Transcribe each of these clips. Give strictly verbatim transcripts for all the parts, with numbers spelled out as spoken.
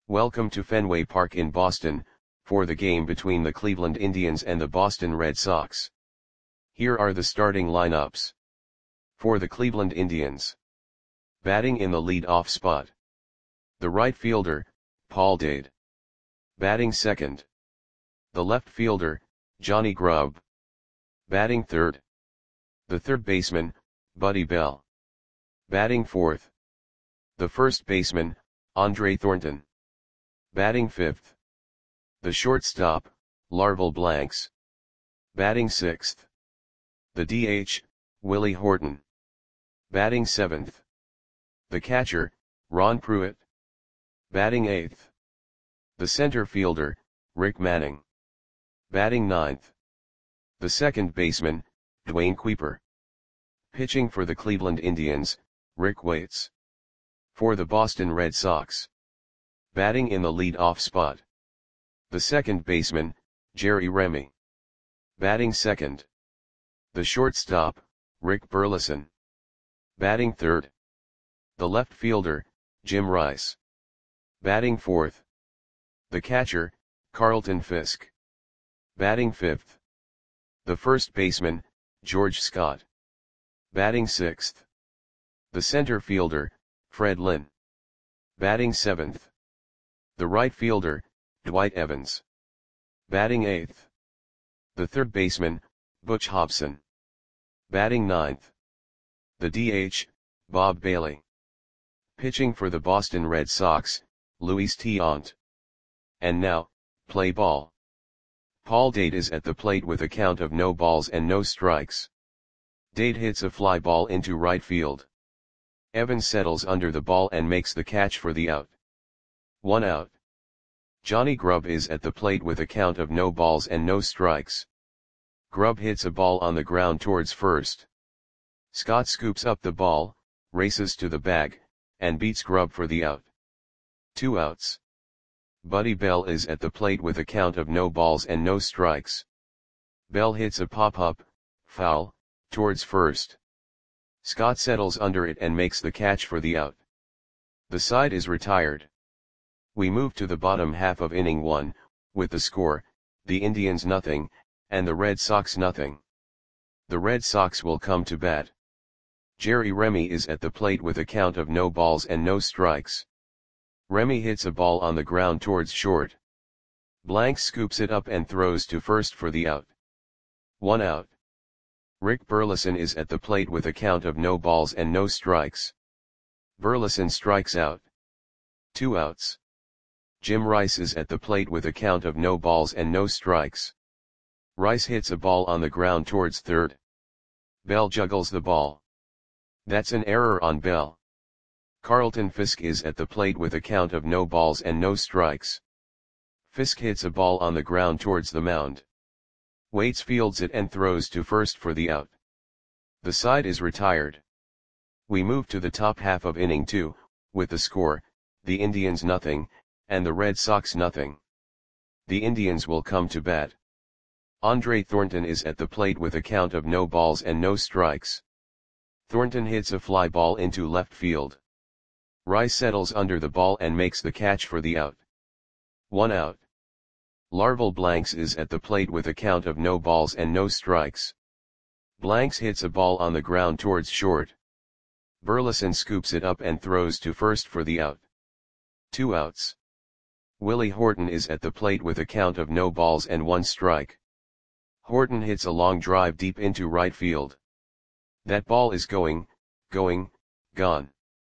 Welcome to Fenway Park in Boston, for the game between the Cleveland Indians and the Boston Red Sox. Here are the starting lineups. For the Cleveland Indians. Batting in the lead-off spot. The right fielder, Paul Dade. Batting second. The left fielder, Johnny Grubb. Batting third. The third baseman, Buddy Bell. Batting fourth. The first baseman, Andre Thornton. Batting fifth. The shortstop, Larval Blanks. Batting sixth. The D H, Willie Horton. Batting seventh. The catcher, Ron Pruitt. Batting eighth. The center fielder, Rick Manning. Batting ninth. The second baseman, Dwayne Kuiper. Pitching for the Cleveland Indians, Rick Waits. For the Boston Red Sox. Batting in the lead-off spot. The second baseman, Jerry Remy. Batting second. The shortstop, Rick Burleson. Batting third. The left fielder, Jim Rice. Batting fourth. The catcher, Carlton Fisk. Batting fifth. The first baseman, George Scott. Batting sixth. The center fielder, Fred Lynn. Batting seventh. The right fielder, Dwight Evans. Batting eighth. The third baseman, Butch Hobson. Batting ninth. The D H, Bob Bailey. Pitching for the Boston Red Sox, Luis Tiant. And now, play ball. Paul Dade is at the plate with a count of no balls and no strikes. Dade hits a fly ball into right field. Evans settles under the ball and makes the catch for the out. One out. Johnny Grubb is at the plate with a count of no balls and no strikes. Grubb hits a ball on the ground towards first. Scott scoops up the ball, races to the bag, and beats Grubb for the out. Two outs. Buddy Bell is at the plate with a count of no balls and no strikes. Bell hits a pop-up, foul, towards first. Scott settles under it and makes the catch for the out. The side is retired. We move to the bottom half of inning one, with the score, the Indians nothing, and the Red Sox nothing. The Red Sox will come to bat. Jerry Remy is at the plate with a count of no balls and no strikes. Remy hits a ball on the ground towards short. Blanks scoops it up and throws to first for the out. One out. Rick Burleson is at the plate with a count of no balls and no strikes. Burleson strikes out. Two outs. Jim Rice is at the plate with a count of no balls and no strikes. Rice hits a ball on the ground towards third. Bell juggles the ball. That's an error on Bell. Carlton Fisk is at the plate with a count of no balls and no strikes. Fisk hits a ball on the ground towards the mound. Waits fields it and throws to first for the out. The side is retired. We move to the top half of inning two, with the score, the Indians nothing, and the Red Sox nothing. The Indians will come to bat. Andre Thornton is at the plate with a count of no balls and no strikes. Thornton hits a fly ball into left field. Rice settles under the ball and makes the catch for the out. One out. Larval Blanks is at the plate with a count of no balls and no strikes. Blanks hits a ball on the ground towards short. Burleson scoops it up and throws to first for the out. Two outs. Willie Horton is at the plate with a count of no balls and one strike. Horton hits a long drive deep into right field. That ball is going, going, gone.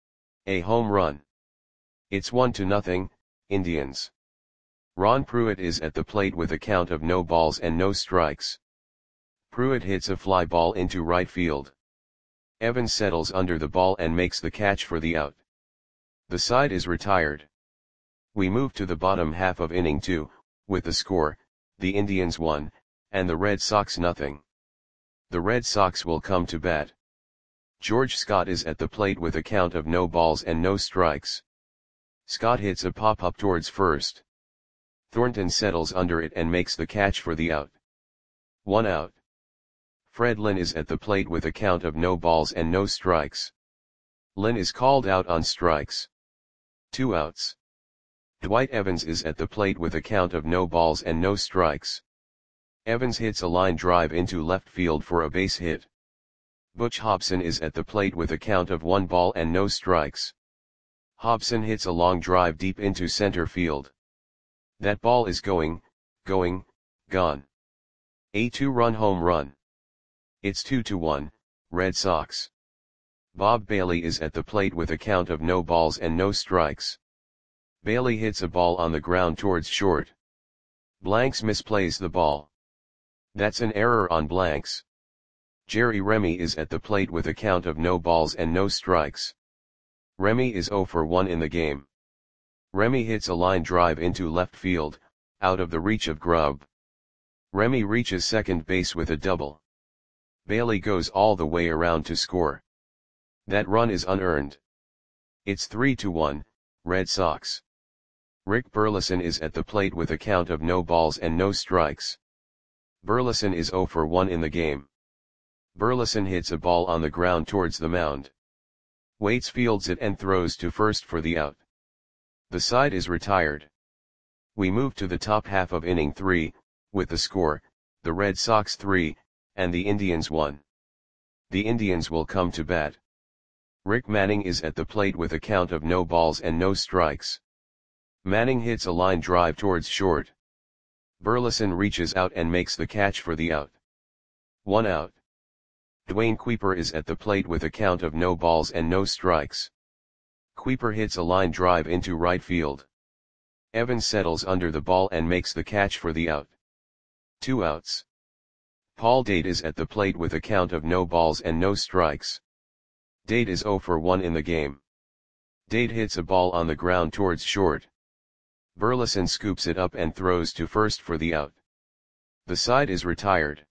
A home run. It's one to nothing, Indians. Ron Pruitt is at the plate with a count of no balls and no strikes. Pruitt hits a fly ball into right field. Evans settles under the ball and makes the catch for the out. The side is retired. We move to the bottom half of inning two, with the score, the Indians one, and the Red Sox nothing. The Red Sox will come to bat. George Scott is at the plate with a count of no balls and no strikes. Scott hits a pop-up towards first. Thornton settles under it and makes the catch for the out. One out. Fred Lynn is at the plate with a count of no balls and no strikes. Lynn is called out on strikes. Two outs. Dwight Evans is at the plate with a count of no balls and no strikes. Evans hits a line drive into left field for a base hit. Butch Hobson is at the plate with a count of one ball and no strikes. Hobson hits a long drive deep into center field. That ball is going, going, gone. A two-run home run. It's two to one, Red Sox. Bob Bailey is at the plate with a count of no balls and no strikes. Bailey hits a ball on the ground towards short. Blanks misplays the ball. That's an error on Blanks. Jerry Remy is at the plate with a count of no balls and no strikes. Remy is zero for one in the game. Remy hits a line drive into left field, out of the reach of Grubb. Remy reaches second base with a double. Bailey goes all the way around to score. That run is unearned. It's three to one, Red Sox. Rick Burleson is at the plate with a count of no balls and no strikes. Burleson is zero for one in the game. Burleson hits a ball on the ground towards the mound. Waits fields it and throws to first for the out. The side is retired. We move to the top half of inning three, with the score, the Red Sox three, and the Indians one. The Indians will come to bat. Rick Manning is at the plate with a count of no balls and no strikes. Manning hits a line drive towards short. Burleson reaches out and makes the catch for the out. One out. Dwayne Kuiper is at the plate with a count of no balls and no strikes. Kuiper hits a line drive into right field. Evans settles under the ball and makes the catch for the out. Two outs. Paul Date is at the plate with a count of no balls and no strikes. Date is zero for one in the game. Date hits a ball on the ground towards short. Burleson scoops it up and throws to first for the out. The side is retired.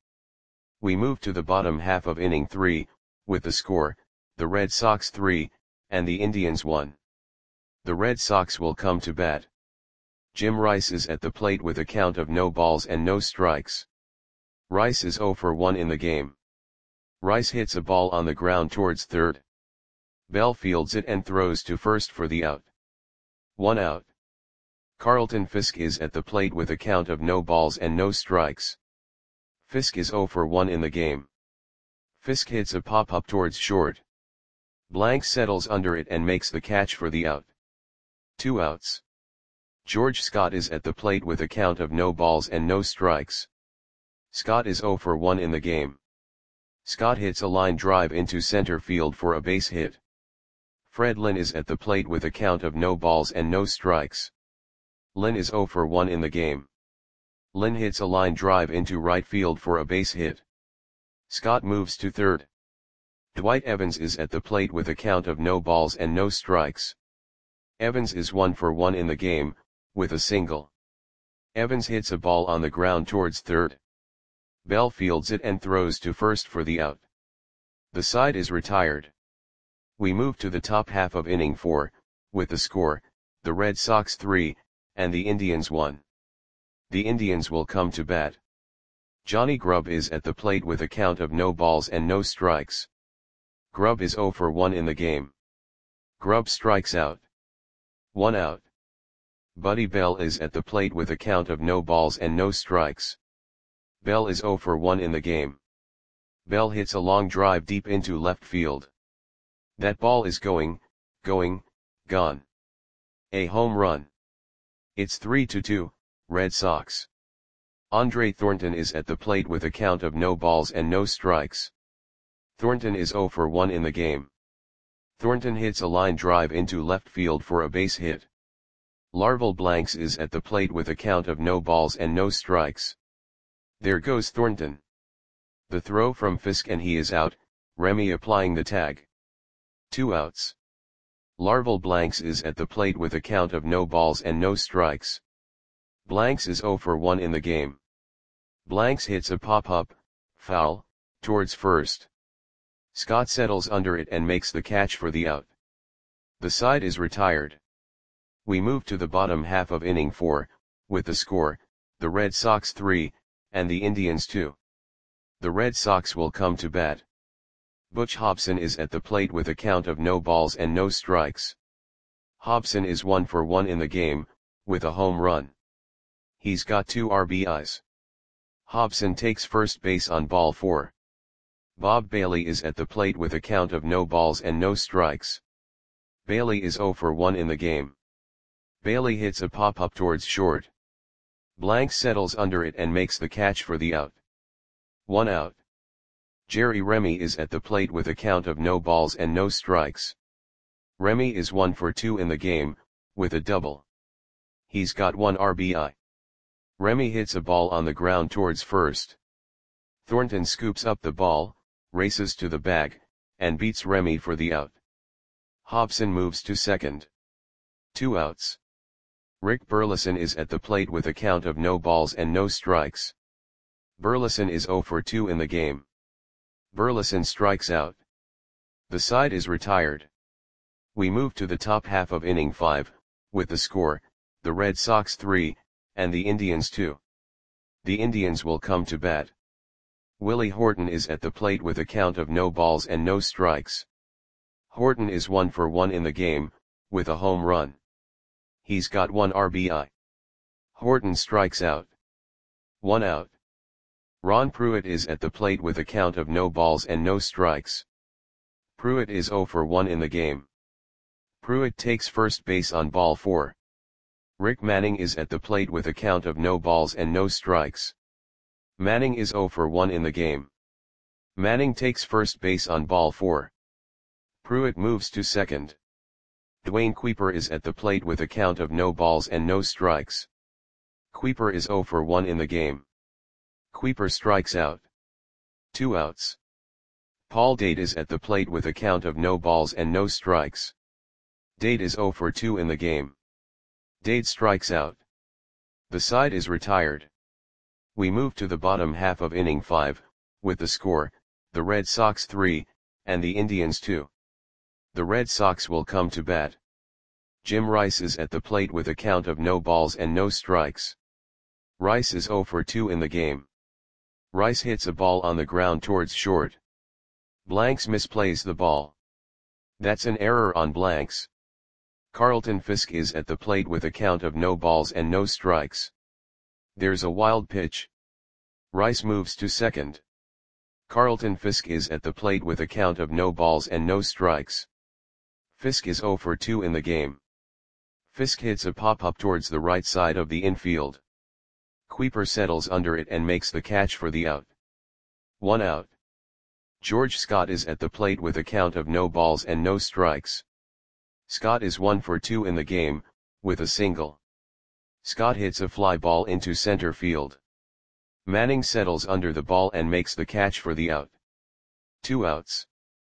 We move to the bottom half of inning three, with the score, the Red Sox three, and the Indians one. The Red Sox will come to bat. Jim Rice is at the plate with a count of no balls and no strikes. Rice is zero for one in the game. Rice hits a ball on the ground towards third. Bell fields it and throws to first for the out. One out. Carlton Fisk is at the plate with a count of no balls and no strikes. Fisk is zero for one in the game. Fisk hits a pop-up towards short. Blank settles under it and makes the catch for the out. Two outs. George Scott is at the plate with a count of no balls and no strikes. Scott is zero for one in the game. Scott hits a line drive into center field for a base hit. Fred Lynn is at the plate with a count of no balls and no strikes. Lynn is zero for one in the game. Lynn hits a line drive into right field for a base hit. Scott moves to third. Dwight Evans is at the plate with a count of no balls and no strikes. Evans is one for one in the game, with a single. Evans hits a ball on the ground towards third. Bell fields it and throws to first for the out. The side is retired. We move to the top half of inning four, with the score, the Red Sox three, and the Indians one. The Indians will come to bat. Johnny Grubb is at the plate with a count of no balls and no strikes. Grubb is zero for one in the game. Grubb strikes out. One out. Buddy Bell is at the plate with a count of no balls and no strikes. Bell is zero for one in the game. Bell hits a long drive deep into left field. That ball is going, going, gone. A home run. It's three to two, Red Sox. Andre Thornton is at the plate with a count of no balls and no strikes. Thornton is zero for one in the game. Thornton hits a line drive into left field for a base hit. Larval Blanks is at the plate with a count of no balls and no strikes. There goes Thornton. The throw from Fisk and he is out, Remy applying the tag. Two outs. Larval Blanks is at the plate with a count of no balls and no strikes. Blanks is zero for one in the game. Blanks hits a pop-up, foul, towards first. Scott settles under it and makes the catch for the out. The side is retired. We move to the bottom half of inning four, with the score, the Red Sox three, and the Indians two. The Red Sox will come to bat. Butch Hobson is at the plate with a count of no balls and no strikes. Hobson is one for one in the game, with a home run. He's got two R B Is. Hobson takes first base on ball four. Bob Bailey is at the plate with a count of no balls and no strikes. Bailey is zero for one in the game. Bailey hits a pop-up towards short. Blank settles under it and makes the catch for the out. One out. Jerry Remy is at the plate with a count of no balls and no strikes. Remy is one for two in the game, with a double. He's got one R B I. Remy hits a ball on the ground towards first. Thornton scoops up the ball, races to the bag, and beats Remy for the out. Hobson moves to second. Two outs. Rick Burleson is at the plate with a count of no balls and no strikes. Burleson is zero for two in the game. Burleson strikes out. The side is retired. We move to the top half of inning five, with the score, the Red Sox three, and the Indians two. The Indians will come to bat. Willie Horton is at the plate with a count of no balls and no strikes. Horton is one for one in the game, with a home run. He's got one R B I. Horton strikes out. One out. Ron Pruitt is at the plate with a count of no balls and no strikes. Pruitt is zero for one in the game. Pruitt takes first base on ball four. Rick Manning is at the plate with a count of no balls and no strikes. Manning is zero for one in the game. Manning takes first base on ball four. Pruitt moves to second. Dwayne Kuiper is at the plate with a count of no balls and no strikes. Kuiper is zero for one in the game. Kuiper strikes out. Two outs. Paul Date is at the plate with a count of no balls and no strikes. Date is zero for two in the game. Date strikes out. The side is retired. We move to the bottom half of inning five, with the score, the Red Sox three, and the Indians two. The Red Sox will come to bat. Jim Rice is at the plate with a count of no balls and no strikes. Rice is zero for two in the game. Rice hits a ball on the ground towards short. Blanks misplays the ball. That's an error on Blanks. Carlton Fisk is at the plate with a count of no balls and no strikes. There's a wild pitch. Rice moves to second. Carlton Fisk is at the plate with a count of no balls and no strikes. Fisk is zero for two in the game. Fisk hits a pop-up towards the right side of the infield. Kuiper settles under it and makes the catch for the out. One out. George Scott is at the plate with a count of no balls and no strikes. Scott is one for two in the game, with a single. Scott hits a fly ball into center field. Manning settles under the ball and makes the catch for the out. Two outs.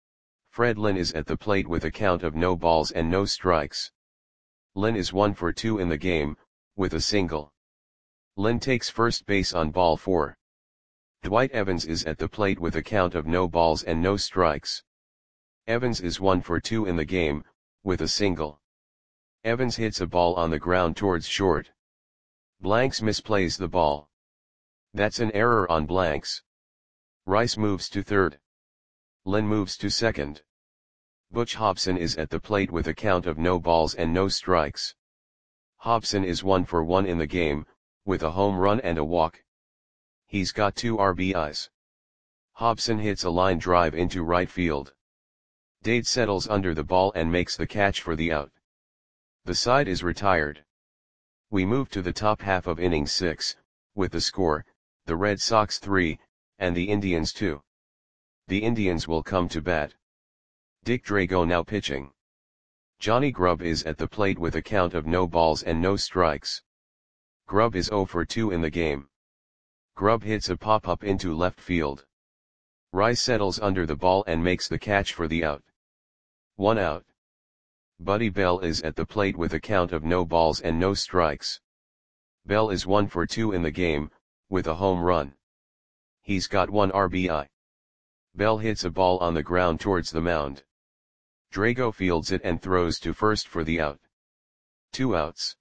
Fred Lynn is at the plate with a count of no balls and no strikes. Lynn is one for two in the game, with a single. Lynn takes first base on ball four. Dwight Evans is at the plate with a count of no balls and no strikes. Evans is one for two in the game, with a single. Evans hits a ball on the ground towards short. Blanks misplays the ball. That's an error on Blanks. Rice moves to third. Lynn moves to second. Butch Hobson is at the plate with a count of no balls and no strikes. Hobson is one for one in the game, with a home run and a walk. He's got two R B Is. Hobson hits a line drive into right field. Dade settles under the ball and makes the catch for the out. The side is retired. We move to the top half of inning six, with the score, the Red Sox three, and the Indians two. The Indians will come to bat. Dick Drago now pitching. Johnny Grubb is at the plate with a count of no balls and no strikes. Grubb is zero for two in the game. Grubb hits a pop-up into left field. Rice settles under the ball and makes the catch for the out. One out. Buddy Bell is at the plate with a count of no balls and no strikes. Bell is one for two in the game, with a home run. He's got one R B I. Bell hits a ball on the ground towards the mound. Drago fields it and throws to first for the out. Two outs.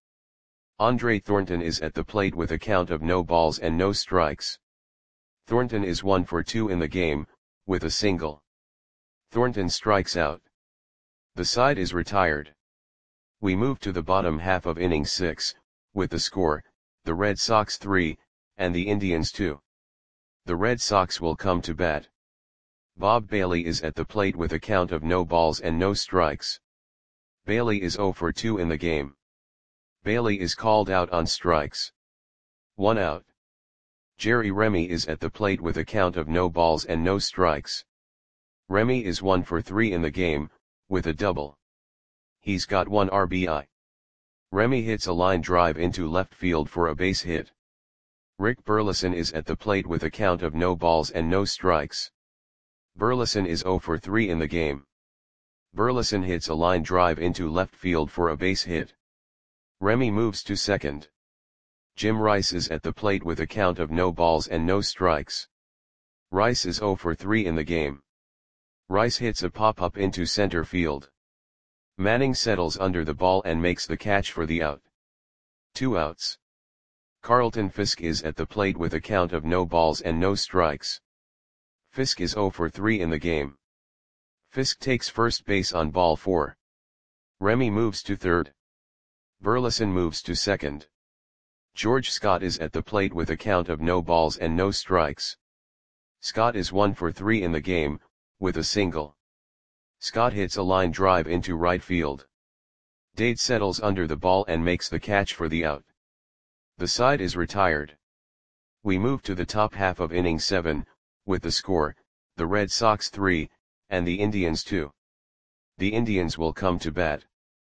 Andre Thornton is at the plate with a count of no balls and no strikes. Thornton is one for two in the game, with a single. Thornton strikes out. The side is retired. We move to the bottom half of inning six, with the score, the Red Sox three, and the Indians two. The Red Sox will come to bat. Bob Bailey is at the plate with a count of no balls and no strikes. Bailey is oh for two in the game. Bailey is called out on strikes. One out. Jerry Remy is at the plate with a count of no balls and no strikes. Remy is one for three in the game, with a double. He's got one R B I. Remy hits a line drive into left field for a base hit. Rick Burleson is at the plate with a count of no balls and no strikes. Burleson is oh for three in the game. Burleson hits a line drive into left field for a base hit. Remy moves to second. Jim Rice is at the plate with a count of no balls and no strikes. Rice is oh for three in the game. Rice hits a pop-up into center field. Manning settles under the ball and makes the catch for the out. Two outs. Carlton Fisk is at the plate with a count of no balls and no strikes. Fisk is oh for three in the game. Fisk takes first base on ball four. Remy moves to third. Burleson moves to second. George Scott is at the plate with a count of no balls and no strikes. Scott is one for three in the game, with a single. Scott hits a line drive into right field. Dade settles under the ball and makes the catch for the out. The side is retired. We move to the top half of inning seven, with the score, the Red Sox three, and the Indians two. The Indians will come to bat.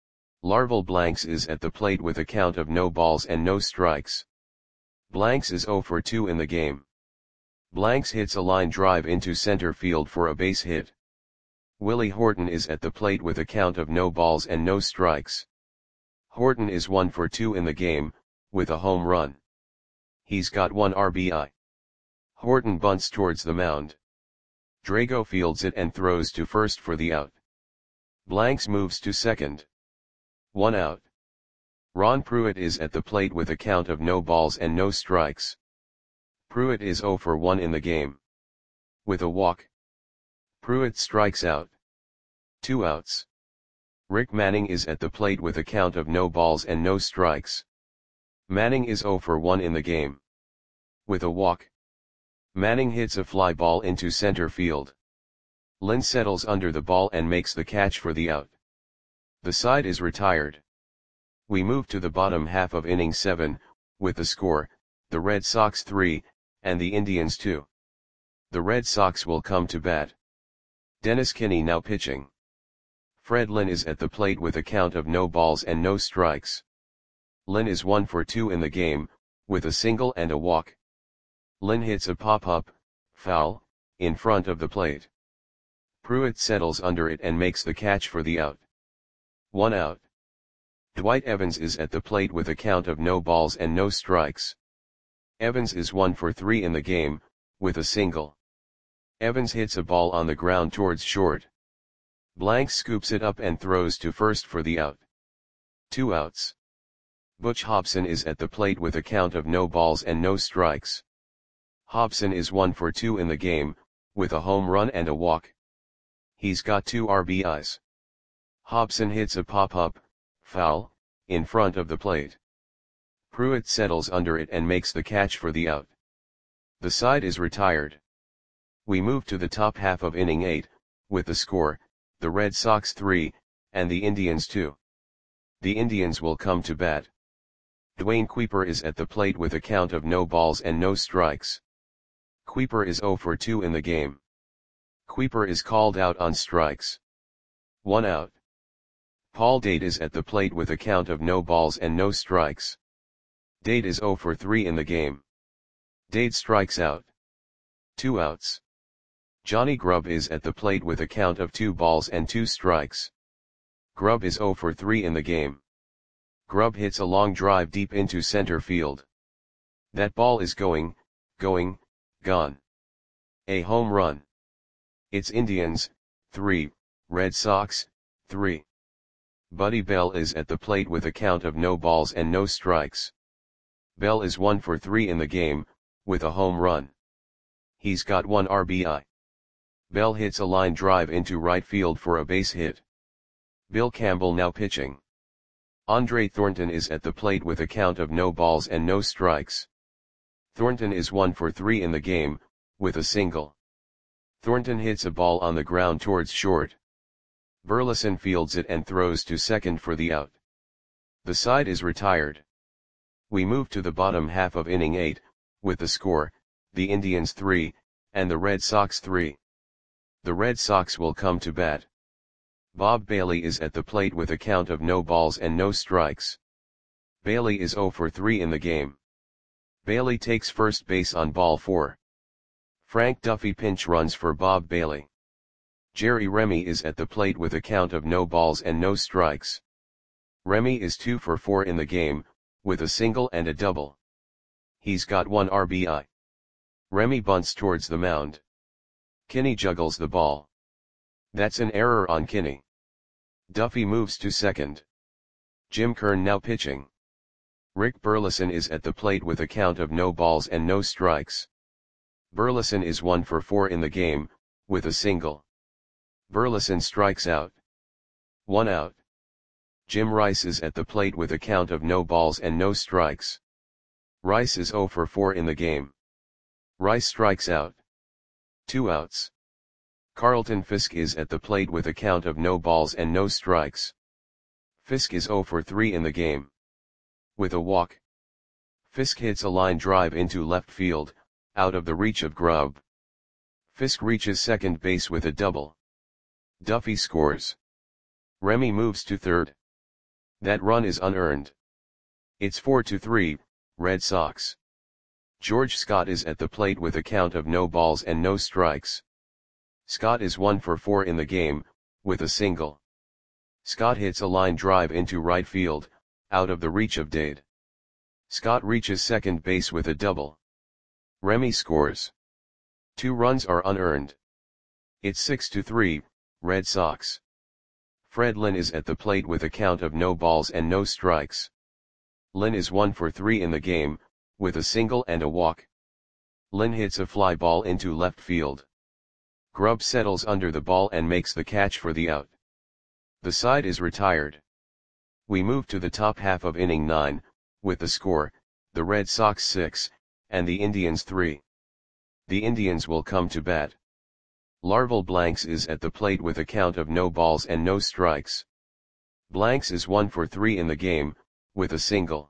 Larval Blanks is at the plate with a count of no balls and no strikes. Blanks is oh for two in the game. Blanks hits a line drive into center field for a base hit. Willie Horton is at the plate with a count of no balls and no strikes. Horton is one for two in the game, with a home run. He's got one R B I. Horton bunts towards the mound. Drago fields it and throws to first for the out. Blanks moves to second. One out. Ron Pruitt is at the plate with a count of no balls and no strikes. Pruitt is oh for one in the game. With a walk. Pruitt strikes out. Two outs. Rick Manning is at the plate with a count of no balls and no strikes. Manning is oh for one in the game. With a walk. Manning hits a fly ball into center field. Lynn settles under the ball and makes the catch for the out. The side is retired. We move to the bottom half of inning seven, with the score, the Red Sox three, and the Indians two. The Red Sox will come to bat. Dennis Kinney now pitching. Fred Lynn is at the plate with a count of no balls and no strikes. Lynn is one for two in the game, with a single and a walk. Lynn hits a pop-up, foul, in front of the plate. Pruitt settles under it and makes the catch for the out. One out. Dwight Evans is at the plate with a count of no balls and no strikes. Evans is one for three in the game, with a single. Evans hits a ball on the ground towards short. Blanks scoops it up and throws to first for the out. Two outs. Butch Hobson is at the plate with a count of no balls and no strikes. Hobson is one for two in the game, with a home run and a walk. He's got two R B Is. Hobson hits a pop-up, foul, in front of the plate. Pruitt settles under it and makes the catch for the out. The side is retired. We move to the top half of inning eight, with the score, the Red Sox three, and the Indians two. The Indians will come to bat. Dwayne Kuiper is at the plate with a count of no balls and no strikes. Kuiper is oh for two in the game. Kuiper is called out on strikes. One out. Paul Dade is at the plate with a count of no balls and no strikes. Dade is oh for three in the game. Dade strikes out. Two outs. Johnny Grubb is at the plate with a count of two balls and two strikes. Grubb is oh for three in the game. Grubb hits a long drive deep into center field. That ball is going, going, gone. A home run. It's Indians, three, Red Sox, three. Buddy Bell is at the plate with a count of no balls and no strikes. Bell is one for three in the game, with a home run. He's got one R B I. Bell hits a line drive into right field for a base hit. Bill Campbell now pitching. Andre Thornton is at the plate with a count of no balls and no strikes. Thornton is one for three in the game, with a single. Thornton hits a ball on the ground towards short. Burleson fields it and throws to second for the out. The side is retired. We move to the bottom half of inning eight, with the score, the Indians three, and the Red Sox three. The Red Sox will come to bat. Bob Bailey is at the plate with a count of no balls and no strikes. Bailey is zero for three in the game. Bailey takes first base on ball four. Frank Duffy pinch runs for Bob Bailey. Jerry Remy is at the plate with a count of no balls and no strikes. Remy is two for four in the game, with a single and a double. He's got one R B I. Remy bunts towards the mound. Kinney juggles the ball. That's an error on Kinney. Duffy moves to second. Jim Kern now pitching. Rick Burleson is at the plate with a count of no balls and no strikes. Burleson is one for four in the game, with a single. Burleson strikes out. One out. Jim Rice is at the plate with a count of no balls and no strikes. Rice is zero for four in the game. Rice strikes out. Two outs. Carlton Fisk is at the plate with a count of no balls and no strikes. Fisk is zero for three in the game. With a walk. Fisk hits a line drive into left field, out of the reach of Grubb. Fisk reaches second base with a double. Duffy scores. Remy moves to third. That run is unearned. It's four to three, Red Sox. George Scott is at the plate with a count of no balls and no strikes. Scott is one for four in the game, with a single. Scott hits a line drive into right field, out of the reach of Dade. Scott reaches second base with a double. Remy scores. Two runs are unearned. It's six to three, Red Sox. Fred Lynn is at the plate with a count of no balls and no strikes. Lynn is one for three in the game, with a single and a walk. Lynn hits a fly ball into left field. Grubb settles under the ball and makes the catch for the out. The side is retired. We move to the top half of inning nine, with the score, the Red Sox six, and the Indians three. The Indians will come to bat. Larval Blanks is at the plate with a count of no balls and no strikes. Blanks is one for three in the game, with a single.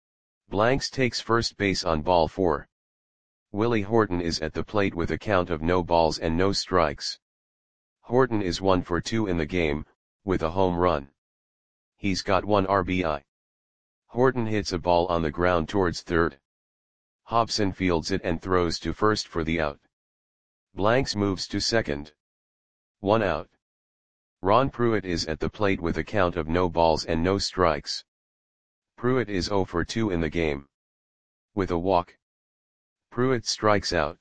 Blanks takes first base on ball four. Willie Horton is at the plate with a count of no balls and no strikes. Horton is one for two in the game, with a home run. He's got one R B I. Horton hits a ball on the ground towards third. Hobson fields it and throws to first for the out. Blanks moves to second. One out. Ron Pruitt is at the plate with a count of no balls and no strikes. Pruitt is zero for two in the game. With a walk. Pruitt strikes out.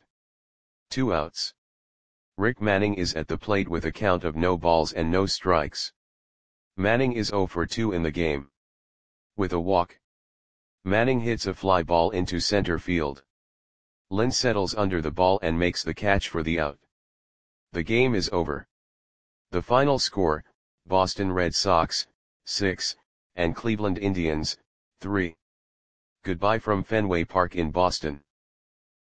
Two outs. Rick Manning is at the plate with a count of no balls and no strikes. Manning is zero for two in the game. With a walk. Manning hits a fly ball into center field. Lynn settles under the ball and makes the catch for the out. The game is over. The final score, Boston Red Sox, six, and Cleveland Indians, three. Goodbye from Fenway Park in Boston.